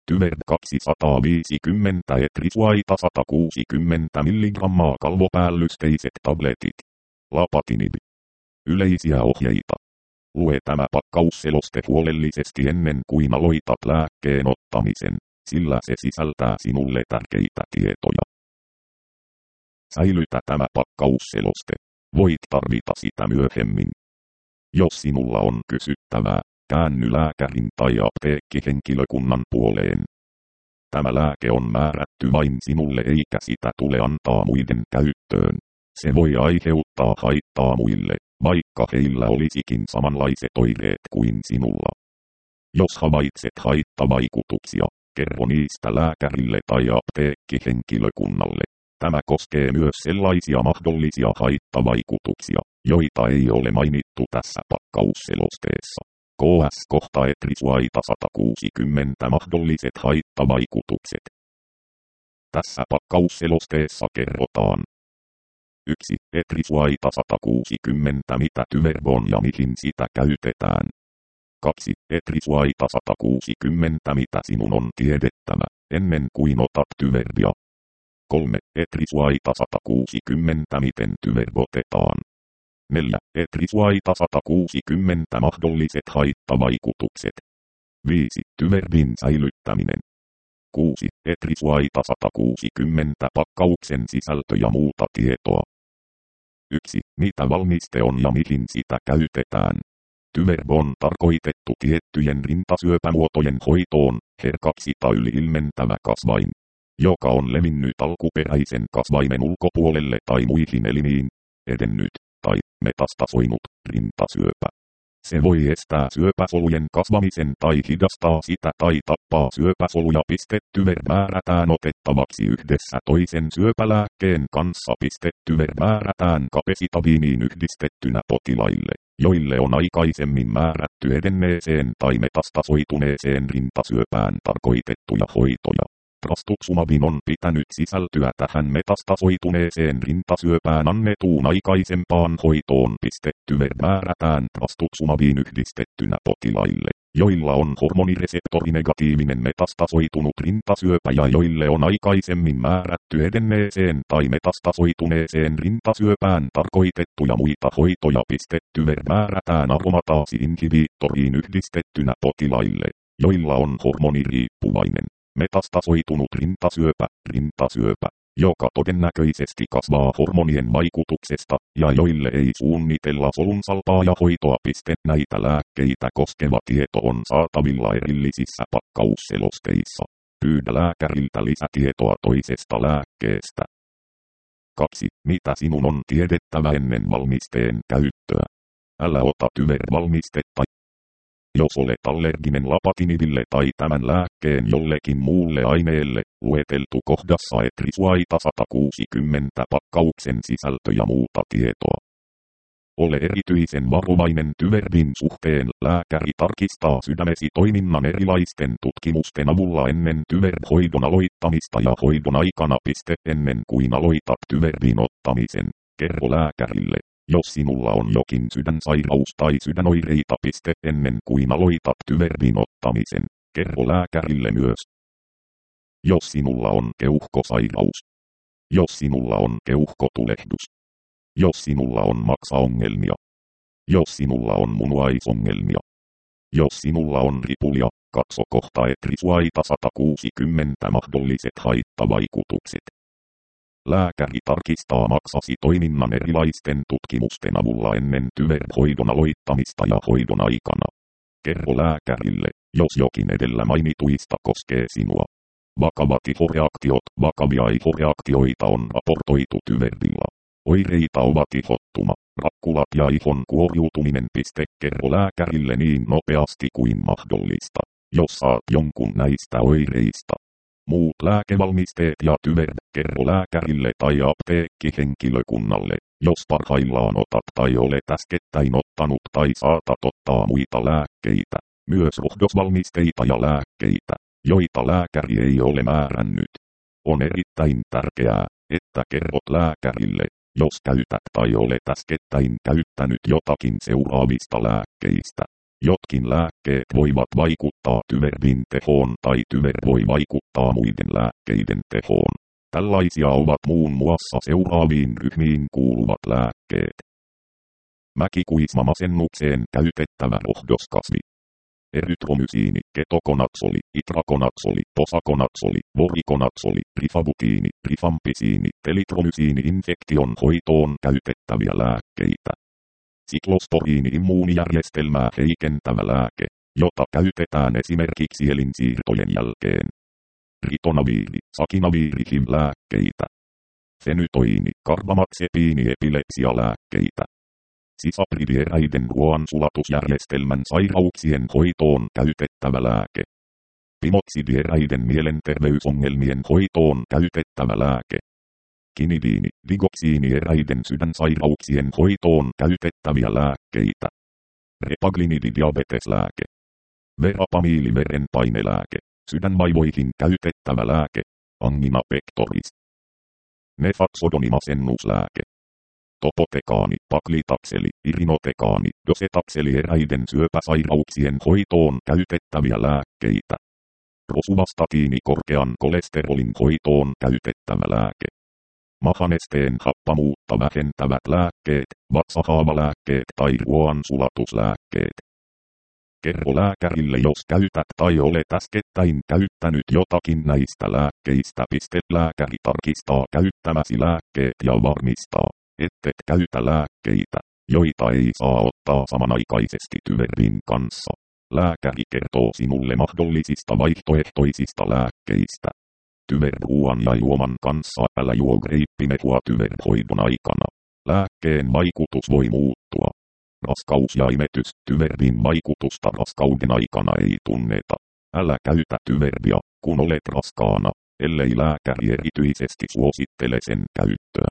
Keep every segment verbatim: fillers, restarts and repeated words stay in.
Tyverd kaksisataaviisikymmentä etrisuaita sata kuusikymmentä milligrammaa kalvopäällysteiset tabletit. Lapatinib. Yleisiä ohjeita. Lue tämä pakkausseloste huolellisesti ennen kuin aloitat lääkkeen ottamisen, sillä se sisältää sinulle tärkeitä tietoja. Säilytä tämä pakkausseloste. Voit tarvita sitä myöhemmin. Jos sinulla on kysyttävää, käänny lääkärin tai apteekkihenkilökunnan puoleen. Tämä lääke on määrätty vain sinulle eikä sitä tule antaa muiden käyttöön. Se voi aiheuttaa haittaa muille, vaikka heillä olisikin samanlaiset oireet kuin sinulla. Jos havaitset haittavaikutuksia, kerro niistä lääkärille tai apteekkihenkilökunnalle. Tämä koskee myös sellaisia mahdollisia haittavaikutuksia, joita ei ole mainittu tässä pakkausselosteessa. K S kohta etrisuaita sata kuusikymmentä mahdolliset haittavaikutukset. Tässä pakkausselosteessa kerrotaan. yksi. Etrisuaita sata kuusikymmentä mitä Tyverd on ja mihin sitä käytetään. kaksi. Etrisuaita sata kuusikymmentä mitä sinun on tiedettävä, ennen kuin otat Tyverdia. kolme. Etrisuaita sata kuusikymmentä miten Tyverd otetaan. neljä. Etrisuaita sata kuusikymmentä mahdolliset haittavaikutukset. viisi. Tyverdin säilyttäminen. kuusi. Etrisuaita sata kuusikymmentä pakkauksen sisältö ja muuta tietoa. yksi. Mitä valmiste on ja mihin sitä käytetään. Tyverd on tarkoitettu tiettyjen rintasyöpämuotojen hoitoon, herkaksi tai yli-ilmentävä kasvain, joka on levinnyt alkuperäisen kasvaimen ulkopuolelle tai muihin elimiin, edennyt tai metastasoinut rintasyöpä. Se voi estää syöpäsolujen kasvamisen tai hidastaa sitä tai tappaa syöpäsoluja. Tyverd määrätään otettavaksi yhdessä toisen syöpälääkkeen kanssa. Tyverd määrätään kapesitaviiniin yhdistettynä potilaille, joille on aikaisemmin määrätty edenneeseen tai metastasoituneeseen rintasyöpään tarkoitettuja hoitoja. Trastuzumabin on pitänyt sisältyä tähän metastasoituneeseen rintasyöpään annettuun aikaisempaan hoitoon. Tyverd määrätään trastuzumabiin yhdistettynä potilaille, joilla on hormonireseptorinegatiivinen metastasoitunut rintasyöpä ja joille on aikaisemmin määrätty edenneeseen tai metastasoituneeseen rintasyöpään tarkoitettuja muita hoitoja. Tyverd määrätään aromataasi-inhibiittoriin yhdistettynä potilaille, joilla on hormoniriippuvainen metastasoitunut rintasyöpä, rintasyöpä, joka todennäköisesti kasvaa hormonien vaikutuksesta, ja joille ei suunnitella solunsalpaajahoitoa. Näitä lääkkeitä koskeva tieto on saatavilla erillisissä pakkausselosteissa. Pyydä lääkäriltä lisätietoa toisesta lääkkeestä. kaksi. Mitä sinun on tiedettävä ennen valmisteen käyttöä? Älä ota Tyverd-valmistetta, jos olet allerginen lapatinibille tai tämän lääkkeen jollekin muulle aineelle, lueteltu kohdassa etrisuaita sata kuusikymmentä pakkauksen sisältö ja muuta tietoa. Ole erityisen varovainen Tyverdin suhteen. Lääkäri tarkistaa sydämesi toiminnan erilaisten tutkimusten avulla ennen Tyverd-hoidon aloittamista ja hoidon aikana. Ennen kuin aloitat Tyverdin ottamisen, kerro lääkärille, jos sinulla on jokin sydänsairaus tai sydänoireita. Ennen kuin aloitat Tyverdin ottamisen, kerro lääkärille myös. Jos sinulla on keuhkosairaus. Jos sinulla on keuhkotulehdus. Jos sinulla on maksaongelmia. Jos sinulla on munuaisongelmia. Jos sinulla on ripulia, katso kohta etrisuaita sata kuusikymmentä mahdolliset haittavaikutukset. Lääkäri tarkistaa maksasi toiminnan erilaisten tutkimusten avulla ennen Tyverd-hoidon aloittamista ja hoidon aikana. Kerro lääkärille, jos jokin edellä mainituista koskee sinua. Vakavat ihoreaktiot. Vakavia ihoreaktioita on raportoitu Tyverdilla. Oireita ovat ihottuma, rakkulat ja ihon kuoriutuminen. Kerro lääkärille niin nopeasti kuin mahdollista, jos saat jonkun näistä oireista. Muut lääkevalmisteet ja Tyverd. Kerro lääkärille tai apteekkihenkilökunnalle, jos parhaillaan otat tai olet äskettäin ottanut tai saatat ottaa muita lääkkeitä, myös rohdosvalmisteita ja lääkkeitä, joita lääkäri ei ole määrännyt. On erittäin tärkeää, että kerrot lääkärille, jos käytät tai olet äskettäin käyttänyt jotakin seuraavista lääkkeistä. Jotkin lääkkeet voivat vaikuttaa Tyverdin tehoon tai Tyver voi vaikuttaa muiden lääkkeiden tehoon. Tällaisia ovat muun muassa seuraaviin ryhmiin kuuluvat lääkkeet. Mäkikuismamasennukseen käytettävä rohdoskasvi. Erytromysiini, ketokonatsoli, itrakonatsoli, posakonatsoli, vorikonatsoli, rifabutiini, rifampisiini, telitromysiini infektion hoitoon käytettäviä lääkkeitä. Siklosporiini immuunijärjestelmää heikentävä lääke, jota käytetään esimerkiksi elinsiirtojen jälkeen. Ritonaviiri, sakinaviiri H I V-lääkkeitä. Fenytoiini, karbamazepiini epilepsialääkkeitä. Sisaprivieraiden ruoansulatusjärjestelmän sairauksien hoitoon käytettävä lääke. Pimoksidieraiden mielenterveysongelmien hoitoon käytettävä lääke. Kinidiini, digoksiinieräiden sydänsairauksien hoitoon käytettäviä lääkkeitä. Repaglinidi diabeteslääke. Verapamiili verenpainelääke, sydänvaivoihin käytettävä lääke. Angina pectoris. Nefaksodoni masennuslääke. Topotekaani, paklitakseli, irinotekaani, dosetakseli eräiden syöpäsairauksien hoitoon käytettäviä lääkkeitä. Rosuvastatiini korkean kolesterolin hoitoon käytettävä lääke. Mahanesteen happamuutta vähentävät lääkkeet, vatsahaavalääkkeet tai ruoansulatuslääkkeet. Kerro lääkärille, jos käytät tai olet äskettäin käyttänyt jotakin näistä lääkkeistä. Lääkäri tarkistaa käyttämäsi lääkkeet ja varmistaa, ettet käytä lääkkeitä, joita ei saa ottaa samanaikaisesti Tyverdin kanssa. Lääkäri kertoo sinulle mahdollisista vaihtoehtoisista lääkkeistä. Tyver-ruoan ja juoman kanssa älä juo greippimehua Tyver-hoidon aikana. Lääkkeen vaikutus voi muuttua. Raskaus ja imetys. Tyverdin vaikutusta raskauden aikana ei tunneta. Älä käytä Tyverdia, kun olet raskaana, ellei lääkäri erityisesti suosittele sen käyttöä.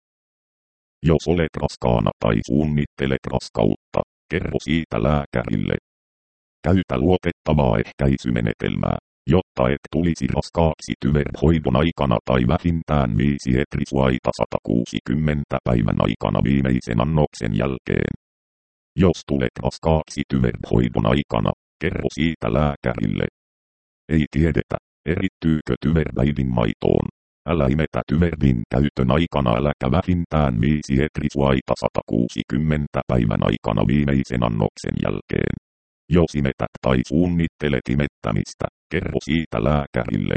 Jos olet raskaana tai suunnittelet raskautta, kerro siitä lääkärille. Käytä luotettavaa ehkäisymenetelmää, jotta et tulisi raskaaksi Tyver-hoidon aikana tai vähintään viisi etrisuaita sata kuusikymmentä päivän aikana viimeisen annoksen jälkeen. Jos tulet raskaaksi Tyver-hoidon aikana, kerro siitä lääkärille. Ei tiedetä, erittyykö Tyver äidin maitoon. Älä imetä Tyverdin käytön aikana äläkä vähintään viisi etrisuaita sata kuusikymmentä päivän aikana viimeisen annoksen jälkeen. Jos imetät tai suunnittelet imettämistä, kerro siitä lääkärille.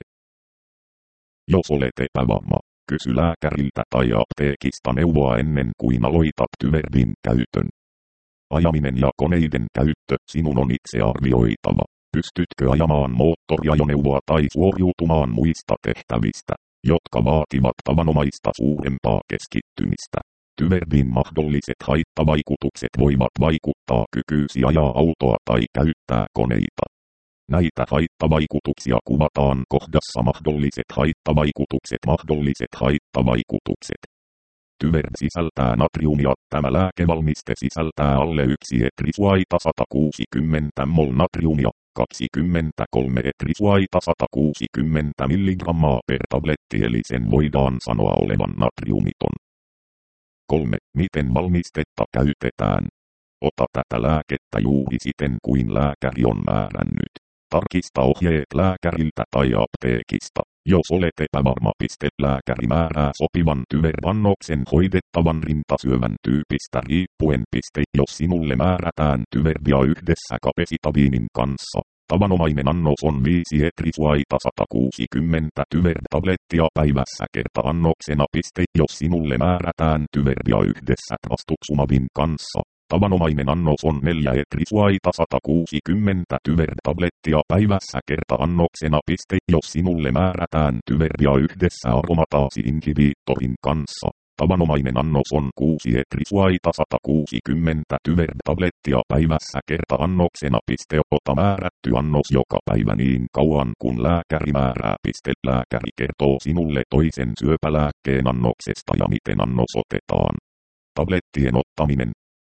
Jos olet epävarma, kysy lääkäriltä tai apteekista neuvoa ennen kuin aloitat Tyverdin käytön. Ajaminen ja koneiden käyttö sinun on itse arvioitava. Pystytkö ajamaan moottoriajoneuvoa tai suoriutumaan muista tehtävistä, jotka vaativat tavanomaista suurempaa keskittymistä. Tyverdin mahdolliset haittavaikutukset voivat vaikuttaa kykyysi ajaa autoa tai käyttää koneita. Näitä haittavaikutuksia kuvataan kohdassa mahdolliset haittavaikutukset. Mahdolliset haittavaikutukset. Tyver sisältää natriumia. Tämä lääkevalmiste sisältää alle yksi etrisuaita sata kuusikymmentä mol natriumia, kaksikymmentäkolme etrisuaita sata kuusikymmentä milligrammaa per tabletti, eli sen voidaan sanoa olevan natriumiton. kolme. Miten valmistetta käytetään? Ota tätä lääkettä juuri siten kuin lääkäri on määrännyt. Tarkista ohjeet lääkäriltä tai apteekista. Jos olet epävarma, piste lääkäri määrää sopivan Tyver-annoksen hoidettavan rintasyövän tyypistä riippuen. Piste jos sinulle määrätään Tyverdia yhdessä kapesitaviinin kanssa. Tavanomainen annos on viisi etrisuaita sata kuusikymmentä Tyver-tablettia päivässä kerta annoksena. Piste jos sinulle määrätään Tyverdia yhdessä trastuxumabin kanssa. Tavanomainen annos on neljä etrisuaita sata kuusikymmentä Tyver-tablettia päivässä kerta annoksena. Piste jos sinulle määrätään Tyverdia yhdessä aromataasi-inhibiittorin kanssa. Tavanomainen annos on kuusi etrisuaita sata kuusikymmentä Tyver-tablettia päivässä kerta annoksena. Piste ota määrätty annos joka päivä niin kauan kun lääkäri määrää. Piste lääkäri kertoo sinulle toisen syöpälääkkeen annoksesta ja miten annos otetaan. Tablettien ottaminen.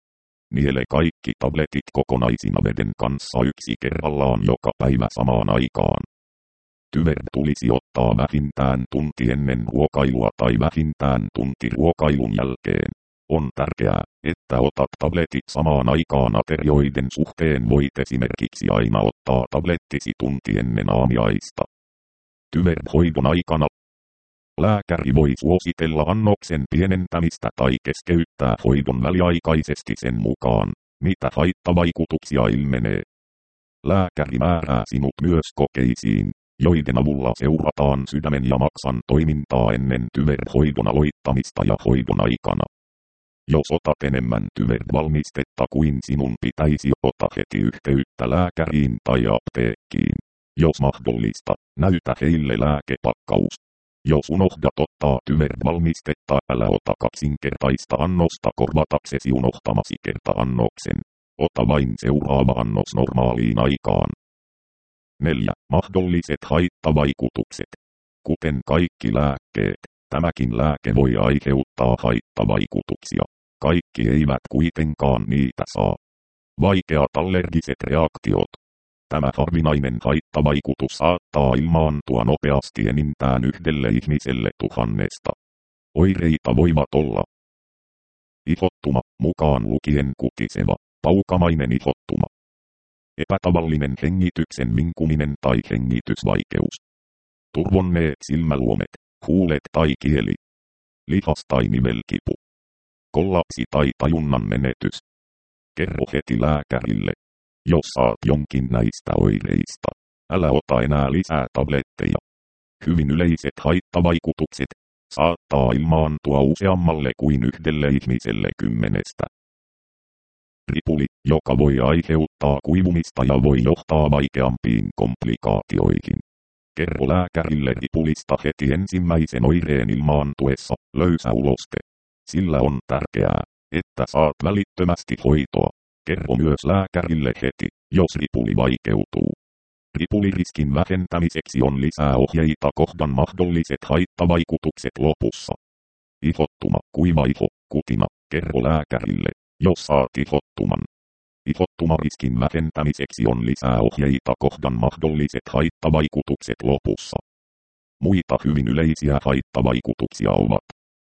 Niele kaikki tabletit kokonaisina veden kanssa yksi kerrallaan joka päivä samaan aikaan. Tyver tulisi ottaa vähintään tunti ennen ruokailua tai vähintään tunti ruokailun jälkeen. On tärkeää, että otat tabletit samaan aikaan aterioiden suhteen. Voit esimerkiksi aina ottaa tablettisi tunti ennen aamiaista. Tyverhoidon aikana lääkäri voi suositella annoksen pienentämistä tai keskeyttää hoidon väliaikaisesti sen mukaan, mitä haittavaikutuksia ilmenee. Lääkäri määrää sinut myös kokeisiin, joiden avulla seurataan sydämen ja maksan toimintaa ennen tyverhoidon aloittamista ja hoidon aikana. Jos otat enemmän tyvervalmistetta kuin sinun pitäisi, ota heti yhteyttä lääkäriin tai apteekkiin. Jos mahdollista, näytä heille lääkepakkaus. Jos unohdat ottaa tyvervalmistetta, älä ota kaksinkertaista annosta korvataksesi unohtamasi kerta-annoksen. Ota vain seuraava annos normaaliin aikaan. neljä. Mahdolliset haittavaikutukset. Kuten kaikki lääkkeet, tämäkin lääke voi aiheuttaa haittavaikutuksia. Kaikki eivät kuitenkaan niitä saa. Vaikeat allergiset reaktiot. Tämä harvinainen haittavaikutus saattaa ilmaantua nopeasti enintään yhdelle ihmiselle tuhannesta. Oireita voivat olla ihottuma, mukaan lukien kutiseva, paukamainen ihottuma. Epätavallinen hengityksen vinkuminen tai hengitysvaikeus. Turvonneet silmäluomet, huulet tai kieli. Lihas- tai nivelkipu. Kollapsi tai tajunnan menetys. Kerro heti lääkärille. Jos saat jonkin näistä oireista, älä ota enää lisää tabletteja. Hyvin yleiset haittavaikutukset saattaa ilmaantua useammalle kuin yhdelle ihmiselle kymmenestä. Ripuli, joka voi aiheuttaa kuivumista ja voi johtaa vaikeampiin komplikaatioihin. Kerro lääkärille ripulista heti ensimmäisen oireen ilmaantuessa, löysä uloste. Sillä on tärkeää, että saat välittömästi hoitoa. Kerro myös lääkärille heti, jos ripuli vaikeutuu. Ripuliriskin vähentämiseksi on lisää ohjeita kohdan mahdolliset haittavaikutukset lopussa. Ihottuma, kuiva iho, kutina, kerro lääkärille, jos saat ihottuman. Ihottumariskin vähentämiseksi on lisää ohjeita kohdan mahdolliset haittavaikutukset lopussa. Muita hyvin yleisiä haittavaikutuksia ovat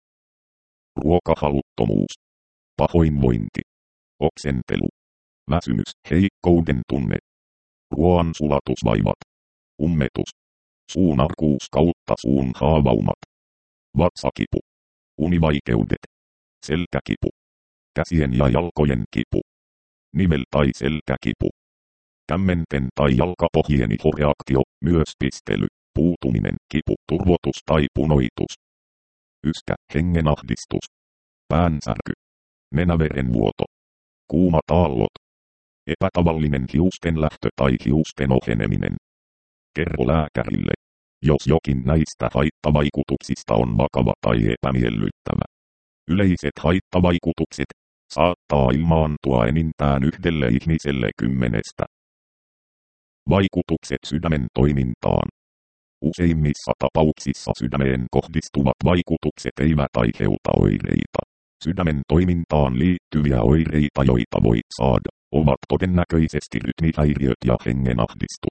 ruokahaluttomuus, pahoinvointi, oksentelu, väsymys, heikkouden tunne, ruoan sulatusvaivat, ummetus, suunarkuus kautta suun haavaumat, vatsakipu, univaikeudet, selkäkipu, käsien ja jalkojen kipu, nivel- tai selkäkipu, kämmenten tai jalkapohjien ihoreaktio, myös pistely, puutuminen, kipu, turvotus tai punoitus, yskä, hengenahdistus, päänsärky, nenäverenvuoto, kuumat aallot, epätavallinen hiusten lähtö tai hiusten oheneminen. Kerro lääkärille, jos jokin näistä haittavaikutuksista on vakava tai epämiellyttävä. Yleiset haittavaikutukset saattaa ilmaantua enintään yhdelle ihmiselle kymmenestä. Vaikutukset sydämen toimintaan. Useimmissa tapauksissa sydämeen kohdistuvat vaikutukset eivät aiheuta oireita. Sydämen toimintaan liittyviä oireita, joita voit saada, ovat todennäköisesti rytmihäiriöt ja hengenahdistus.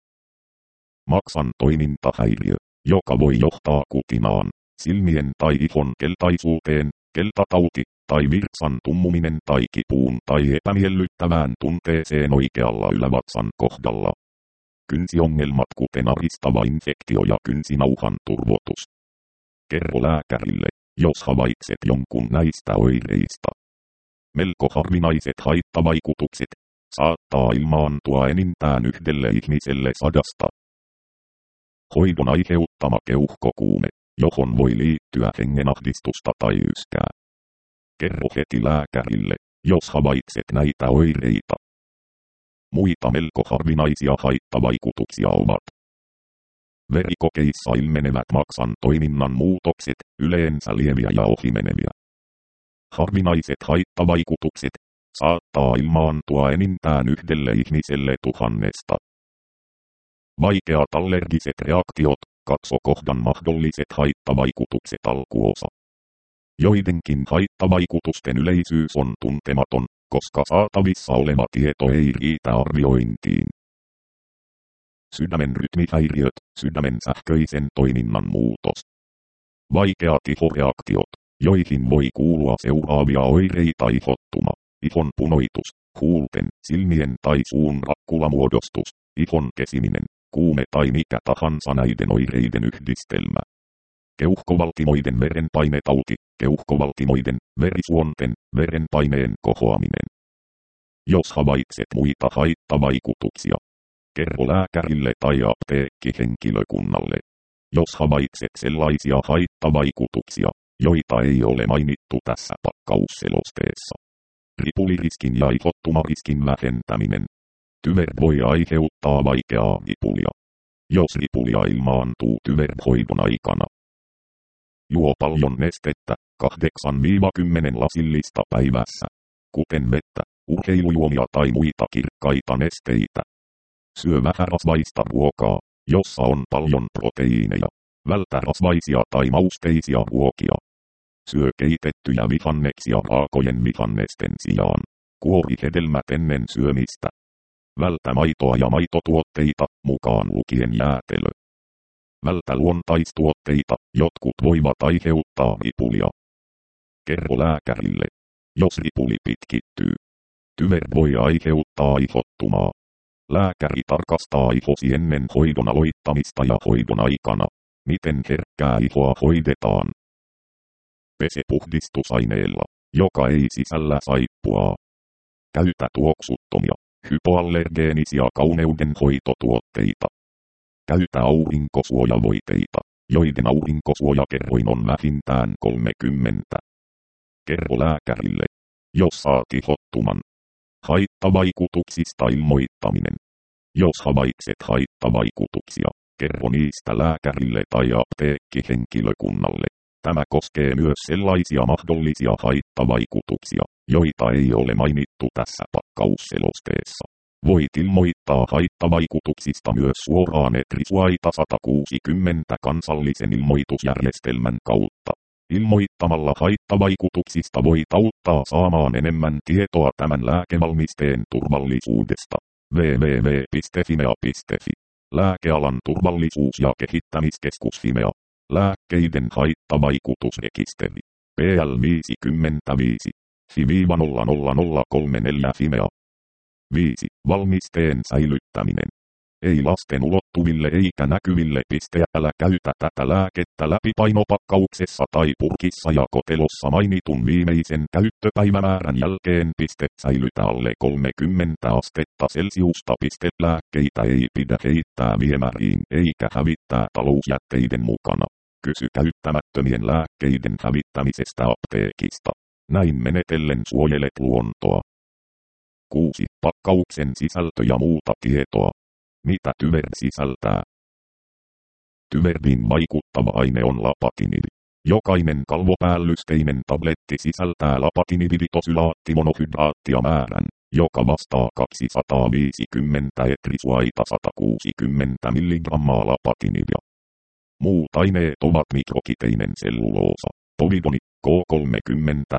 Maksan toimintahäiriö, joka voi johtaa kutinaan, silmien tai ihon keltaisuuteen, keltatauti, tai virtsan tummuminen tai kipuun tai epämiellyttävään tunteeseen oikealla ylävatsan kohdalla. Kynsiongelmat kuten aristava infektio ja kynsinauhan turvotus. Kerro lääkärille, jos havaitset jonkun näistä oireista. Melko harvinaiset haittavaikutukset saattaa ilmaantua enintään yhdelle ihmiselle sadasta. Hoidon aiheuttama keuhkokuume, johon voi liittyä hengenahdistusta tai yskää. Kerro heti lääkärille, jos havaitset näitä oireita. Muita melko harvinaisia haittavaikutuksia ovat verikokeissa ilmenevät maksan toiminnan muutokset, yleensä lieviä ja ohimeneviä. Harvinaiset haittavaikutukset saattaa ilmaantua enintään yhdelle ihmiselle tuhannesta. Vaikeat allergiset reaktiot, katso kohdan mahdolliset haittavaikutukset alkuosa. Joidenkin haittavaikutusten yleisyys on tuntematon, koska saatavissa oleva tieto ei riitä arviointiin. Sydämen rytmihäiriöt, sydämen sähköisen toiminnan muutos. Vaikeat ihoreaktiot, joihin voi kuulua seuraavia oireita: ihottuma, ihon punoitus, huulten, silmien tai suun rakkulamuodostus, ihon kesiminen, kuume tai mikä tahansa näiden oireiden yhdistelmä. Keuhkovaltimoiden verenpainetauti, keuhkovaltimoiden, verisuonten, verenpaineen kohoaminen. Jos havaitset muita haittavaikutuksia, kerro lääkärille tai apteekkihenkilökunnalle. Jos havaitset sellaisia haittavaikutuksia, joita ei ole mainittu tässä pakkausselosteessa. Ripuliriskin ja ihottumariskin vähentäminen. Tyver voi aiheuttaa vaikeaa ripulia. Jos ripulia ilmaantuu tyverhoidon aikana, juo paljon nestettä, kahdeksan kymmenen lasillista päivässä, kuten vettä, urheilujuomia tai muita kirkkaita nesteitä. Syö vähärasvaista ruokaa, jossa on paljon proteiineja. Vältä rasvaisia tai mausteisia ruokia. Syö keitettyjä vihanneksia raakojen vihannesten sijaan. Kuori hedelmät ennen syömistä. Vältä maitoa ja maitotuotteita, mukaan lukien jäätelö. Vältä luontaistuotteita, jotkut voivat aiheuttaa ripulia. Kerro lääkärille, jos ripuli pitkittyy. Tyver voi aiheuttaa ihottumaa. Lääkäri tarkastaa ihosi ennen hoidon aloittamista ja hoidon aikana. Miten herkkää ihoa hoidetaan? Pese puhdistusaineella, joka ei sisällä saippuaa. Käytä tuoksuttomia, hypoallergeenisia kauneudenhoitotuotteita. Käytä aurinkosuojavoiteita, joiden aurinkosuojakerroin on vähintään kolmekymmentä. Kerro lääkärille, jos saat ihottuman. Haittavaikutuksista ilmoittaminen. Jos havaitset haittavaikutuksia, kerro niistä lääkärille tai apteekkihenkilökunnalle. Tämä koskee myös sellaisia mahdollisia haittavaikutuksia, joita ei ole mainittu tässä pakkausselosteessa. Voit ilmoittaa haittavaikutuksista myös suoraan ECRIS-WAITA sata kuusikymmentä kansallisen ilmoitusjärjestelmän kautta. Ilmoittamalla haittavaikutuksista voit auttaa saamaan enemmän tietoa tämän lääkevalmisteen turvallisuudesta. double-u double-u double-u piste fimea piste fi Lääkealan turvallisuus- ja kehittämiskeskus Fimea. Lääkkeiden haittavaikutusrekisteri. P L viisikymmentäviisi. F I nolla nolla nolla kolme neljä Fimea. viisi. Valmisteen säilyttäminen. Ei lasten ulottuville eikä näkyville. Älä käytä tätä lääkettä läpipainopakkauksessa tai purkissa ja kotelossa mainitun viimeisen käyttöpäivämäärän jälkeen. Säilytä alle kolmekymmentä astetta Celsiusta. Lääkkeitä ei pidä heittää viemäriin eikä hävittää talousjätteiden mukana. Kysy käyttämättömien lääkkeiden hävittämisestä apteekista. Näin menetellen suojelet luontoa. kuusi. Pakkauksen sisältö ja muuta tietoa. Mitä tyver sisältää? Tyverdiin vaikuttava aine on lapatinidi. Jokainen kalvopäällysteinen tabletti sisältää lapatinidivitosylaattimonofydraattia määrän, joka vastaa kaksisataaviisikymmentä ECRIS-WAITA sata kuusikymmentä milligrammaa lapatinidia. Muut aineet ovat mikrokiteinen selluloosa, povidoni, K kolmekymmentä,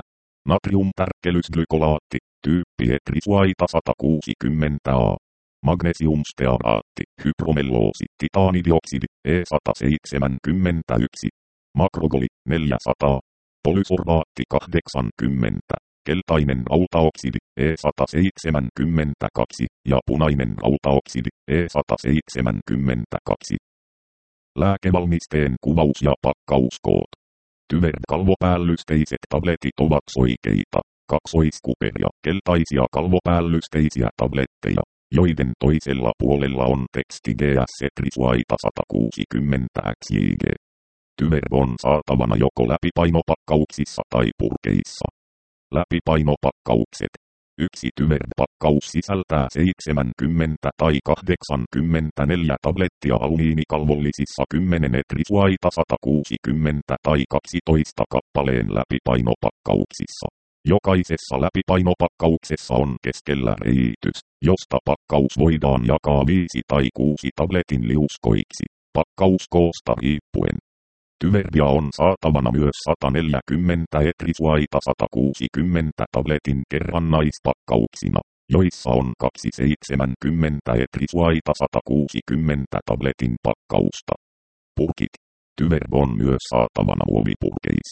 natriumtärkkelysglykolaatti, tyyppi ECRIS-WAITA sata kuusikymmentä A. Magnesiumstearaatti, hypromelloosi, titaanidioksidi, E sata seitsemänkymmentäyksi. Makrogoli, neljäsataa. Polysorbaatti kahdeksankymmentä. Keltainen rautaoksidi, E sata seitsemänkymmentäkaksi. Ja punainen rautaoksidi, E sata seitsemänkymmentäkaksi. Lääkevalmisteen kuvaus ja pakkauskoot. Tyver kalvopäällysteiset tabletit ovat soikeita, kaksoiskuperia, keltaisia kalvopäällysteisiä tabletteja, joiden toisella puolella on teksti G S ECRIS-WAITA sata kuusikymmentä X J G. Tyver on saatavana joko läpipainopakkauksissa tai purkeissa. Läpipainopakkaukset. Yksi Tyver-pakkaus sisältää seitsemänkymmentä tai kahdeksankymmentäneljä tablettia alumiinikalvollisissa kymmenen ECRIS-WAITA sata kuusikymmentä tai kaksitoista kappaleen läpipainopakkauksissa. Jokaisessa läpipainopakkauksessa on keskellä reitys, josta pakkaus voidaan jakaa viisi tai kuusi tabletin liuskoiksi, pakkauskoosta riippuen. Tyverdia on saatavana myös sata neljäkymmentä ECRIS-WAITA sata kuusikymmentä tabletin kerrannaispakkauksina, joissa on kaksisataaseitsemänkymmentä ECRIS-WAITA sata kuusikymmentä tabletin pakkausta. Purkit. Tyver on myös saatavana muovipurkeissa.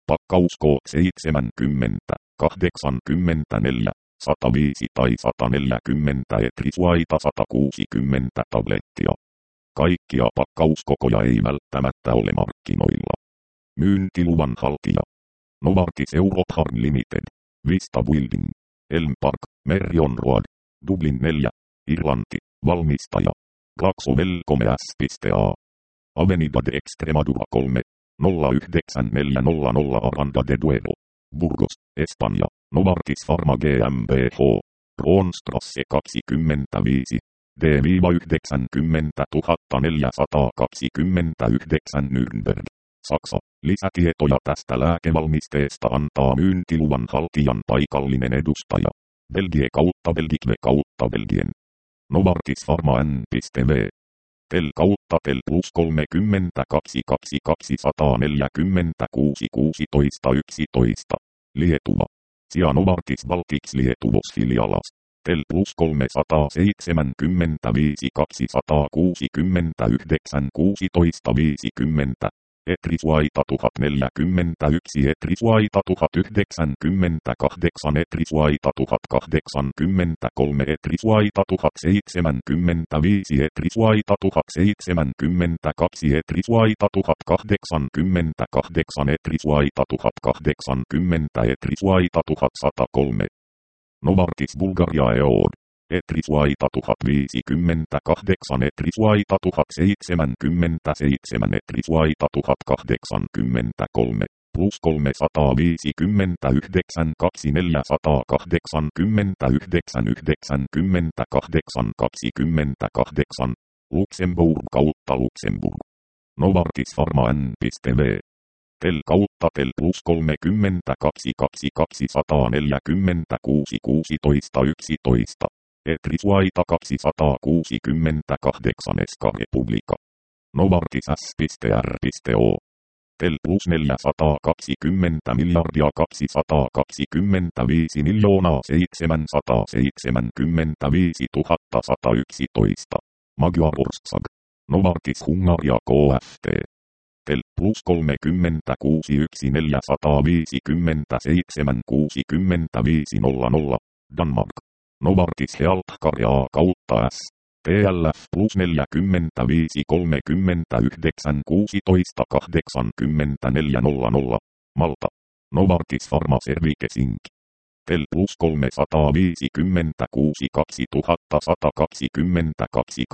Pakkaus K seitsemänkymmentä, kahdeksankymmentäneljä, sata viisi tai sata neljäkymmentä etrisuaita sata kuusikymmentä tablettia. Kaikkia pakkauskokoja ei välttämättä ole markkinoilla. Myyntiluvan haltija. Novartis Europe Harm Limited. Vista Building. Elm Park, Marion Road. Dublin neljä, Irlanti. Valmistaja. Glaxo-Wellcome S.A. Avenida de Extremadura kolme, nolla yhdeksän neljä nolla nolla Aranda de Duero. Burgos, Espanja. Novartis Pharma GmbH. Roonstrasse kaksikymmentäviisi. D yhdeksänkymmentätuhatta neljäsataakaksikymmentäyhdeksän Nürnberg. Saksa. Lisätietoja tästä lääkevalmisteesta antaa myyntiluvan haltijan paikallinen edustaja. Belgie kautta Belgique kautta Belgien. Novartis Pharma N.V. Tel kautta Tel plus kolmekymmentäkaksi kaksituhattaneljäkymmentäkuusi kuusitoista yksitoista. Lietuva. Sia Novartis Baltics Lietuvos filialas. Tel plus kolmesataaseitsemänkymmentäviisi kaksisataakuusikymmentäyhdeksän kuusitoista viisikymmentä. Etrisuaita tuhat neljäkymmentäyksi Etrisuaita tuhat yhdeksänkymmentäkahdeksan Etrisuaita tuhat kahdeksankymmentäkolme Etrisuaita tuhat seitsemänkymmentäviisi Etrisuaita tuhat seitsemänkymmentäkaksi Etrisuaita tuhat kahdeksankymmentäkahdeksan Etrisuaita tuhat kahdeksankymmentä Etrisuaita tuhat sata kolme. Novartis Bulgaria E O D. Etrisuaita tuhat viisikymmentäkahdeksan Etrisuaita tuhat seitsemänkymmentäseitsemän Etrisuaita tuhat kahdeksankymmentäkolme plus kolmesataaviisikymmentäyhdeksän kaksi neljäsataakahdeksankymmentäyhdeksän yhdeksänkymmentäkahdeksan kaksikymmentäkahdeksan. Luxemburg kautta Luxemburg. Novartis Pharma N.V. Tel kautta Tel plus kolmekymmentäkaksi kaksituhattaneljäkymmentäkuusi kuusitoista yksitoista. Etrisuaita kaksisataakuusikymmentäkahdeksan Eska Republika. Novartis S.R.O. Tel plus neljäsataakaksikymmentä miljardia kaksisataakaksikymmentäviisi miljoonaa seitsemänsataaseitsemänkymmentäviisi tuhatta sata yksitoista. Magyar Ország. Novartis Hungaria K F T. Tel plus kolmekymmentäkuusi yksi neljäsataaviisikymmentäseitsemän kuusikymmentäviisi nolla nolla. Danmark. Novartis Healthcare A kautta S. T L F plus neljäkymmentäviisi kolmekymmentäyhdeksän kuusitoista kahdeksankymmentäneljä nolla nolla. Malta. Novartis Pharma Services Incorporated. Tel plus kolmesataaviisikymmentäkuusi kaksituhattasataakaksikymmentäkaksi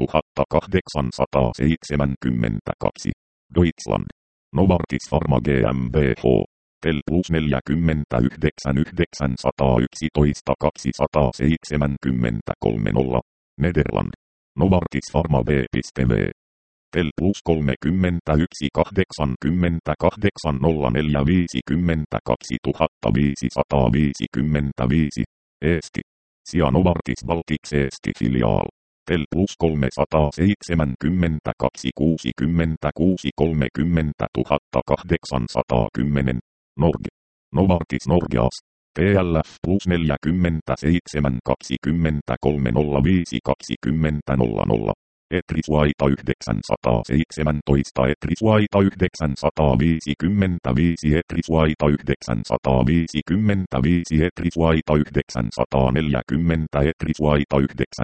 kaksituhattakahdeksansataaseitsemänkymmentäkaksi. Deutschland. Novartis Pharma GmbH. Tel plus neljäkymmentäyhdeksän yhdeksänsataayksitoista kaksisataaseitsemänkymmentäkolme nolla. Nederland. Novartis Pharma B.V. Tel plus kolmekymmentäyksi kahdeksankymmentäkahdeksan nolla neljä viisikymmentäkaksi tuhatta viisisataaviisikymmentäviisi. Eesti. Sia Novartis Baltics Eesti filiaal. Tel plus kolmesataaseitsemänkymmentäkaksi kuusikymmentäkuusi kolmekymmentä tuhatta kahdeksansataakymmenen. Norge. Novartis Norgeas. T L F plus neljäkymmentäseitsemän kaksikymmentäkolme nolla viisi kaksikymmentä nolla nolla. Etrisuaita yhdeksänsataaseitsemäntoista Etrisuaita yhdeksänsataaviisikymmentäviisi Etrisuaita yhdeksänsataaviisikymmentäviisi Etrisuaita yhdeksänsataaneljäkymmentä Etrisuaita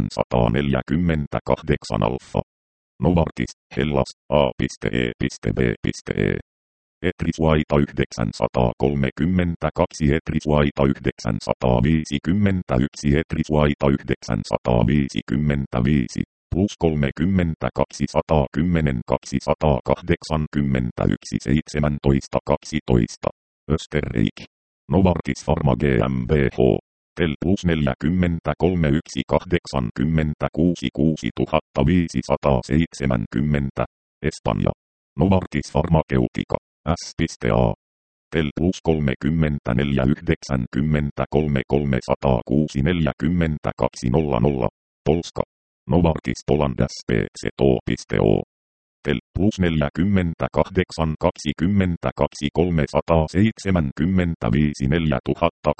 yhdeksänsataaneljäkymmentäkahdeksan Alfa. Novartis, Hellas, A.E.B.E. Etrisuaita yhdeksänsataakolmekymmentäkaksi Etrisuaita yhdeksänsataaviisikymmentäyksi Etrisuaita yhdeksänsataaviisikymmentäviisi plus kolmekymmentäkaksi satakymmenen kaksisataakahdeksankymmentäyksi seitsemäntoista kaksitoista. Österreich. Novartis Pharma GmbH. Tel plus neljäkymmentäkolme yksi kahdeksankymmentäkuusi kuusituhatta viisisataaseitsemänkymmentä. Espanja. Novartis Pharmaceutica. S.A. Tel plus kolmekymmentäneljä yhdeksänkymmentäkolme kolmesataakuusi neljäkymmentäkaksi nolla nolla. Polska. Novartis Poland S P Z O. Tel plus neljäkymmentäkahdeksan kaksikymmentäkaksi kolmesataaseitsemänkymmentäviisi neljätuhatta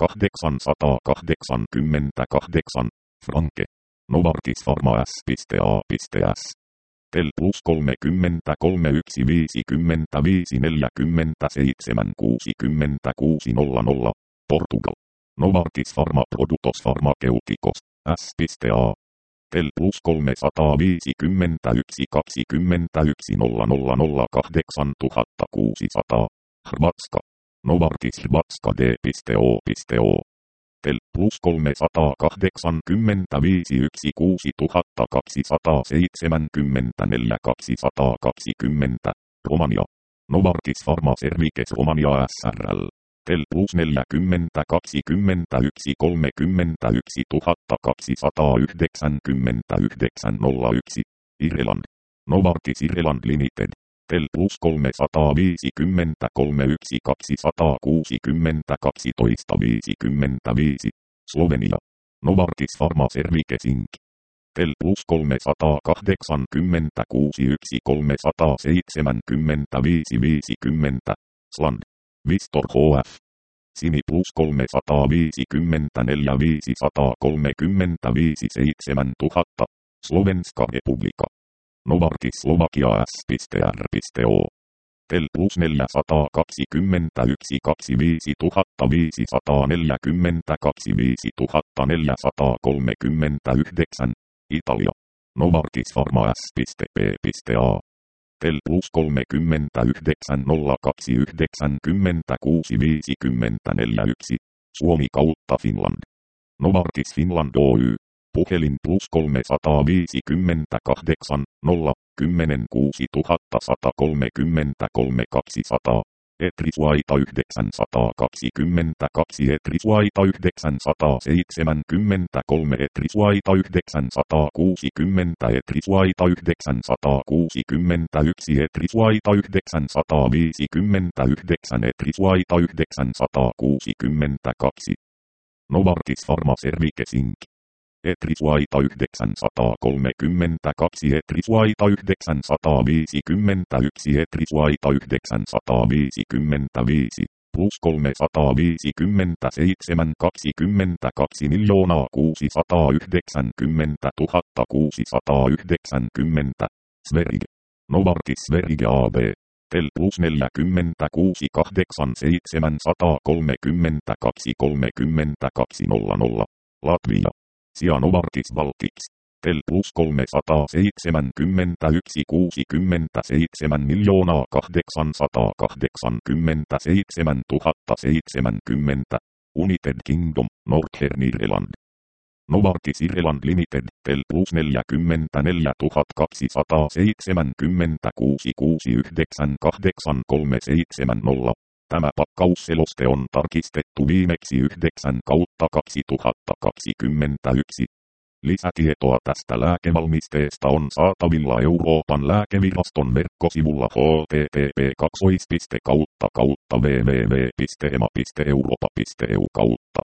kahdeksansataakahdeksankymmentäkahdeksan. Franke. Novartis Pharma S.A.S. Tel plus kolmekymmentäkolme yksi viisikymmentäviisi neljäkymmentäseitsemän kuusikymmentäkuusi nolla nolla. Portugal. Novartis Pharma Productos Pharmaceuticos, S.A. Tel plus kolmesataaviisikymmentäyksi kaksikymmentäyksi nolla nolla nolla kahdeksan tuhatta kuusisataa. Hrvatska. Novartis Hrvatska D.O.O. Tel plus kolmesataakahdeksankymmentäviisi yksi kuusi tuhatta kaksisataaseitsemänkymmentäneljä kaksisataakaksikymmentä. Romania. Novartis Pharma Services Romania S R L. Tel plus neljäkymmentä kaksikymmentäyksi kolmekymmentäyksi tuhatta kaksisataayhdeksänkymmentäyhdeksän nolla yksi. Irland. Novartis Ireland Limited. Tel plus kolmesataaviisikymmentäkolme yksi kaksisataakuusikymmentä kaksitoista viisikymmentäviisi. Slovenia. Novartis Pharma Services Incorporated. Tel plus kolmesataakahdeksankymmentäkuusi yksi kolmesataaseitsemänkymmentäviisi viisikymmentä. Sland. Vistor H F. Sini plus kolmesataaviisikymmentäneljä viisisataakolmekymmentäviisi seitsemän tuhatta. Slovenska Republika. Novartis Slovakia S.R.O. Tel plus neljäsataakaksikymmentäyksi kaksikymmentäviisi tuhatta viisisataaneljäkymmentäkaksi viisi tuhatta neljäsataakolmekymmentäyhdeksän. Italia. Novartis Pharma S.P.A. Tel plus kolmekymmentäyhdeksän nolla kaksi yhdeksänkymmentäkuusi viisikymmentäneljä yksi. Suomi kautta Finland. Novartis Finland Oy. Puhelin plus kolmesataaviisikymmentäkahdeksan nolla kymmenen kuusi tuhatta sata kolmekymmentäkolme kaksisataa. Etrisvaita yhdeksänsataakaksikymmentäkaksi Etrisvaita yhdeksänsataaseitsemänkymmentäkolme Etrisvaita yhdeksänsataakuusikymmentä Etrisvaita yhdeksänsataakuusikymmentäyksi Etrisvaita yhdeksänsataaviisikymmentäyhdeksän Etrisvaita yhdeksänsataakuusikymmentäkaksi. Novartis Pharma Services Incorporated. Etrisvaita yhdeksänsataakolmekymmentäkaksi Etrisvaita yhdeksänsataaviisikymmentäyksi Etrisvaita yhdeksänsataaviisikymmentäviisi plus kolmesataaviisikymmentäseitsemän kaksikymmentäkaksi miljoonaa kuusisataayhdeksänkymmentä tuhatta kuusisataayhdeksänkymmentä. Sverige. Novartis Sverige A B. Tel plus neljäkymmentäkuusi kahdeksan seitsemänsataakolmekymmentäkaksi kolmekymmentäkaksi nolla nolla. Latvia. Sia Novartis Baltics. Tel plus kolmesataaseitsemänkymmentäyksi kuusikymmentäseitsemän miljoonaa kahdeksansataakahdeksankymmentäseitsemän tuhatta seitsemänkymmentä. United Kingdom, Northern Ireland. Novartis Ireland Limited. Tel plus neljäkymmentäneljä tuhatta kaksisataaseitsemänkymmentäkuusi kuusi yhdeksän kahdeksan kolme seitsemän nolla. Tämä pakkausseloste on tarkistettu viimeksi yhdeksän kautta kaksituhattakaksikymmentäyksi. Lisätietoa tästä lääkevalmisteesta on saatavilla Euroopan lääkeviraston verkkosivulla h t t p kaksi kautta kautta w w w piste e m a piste europa piste e u kautta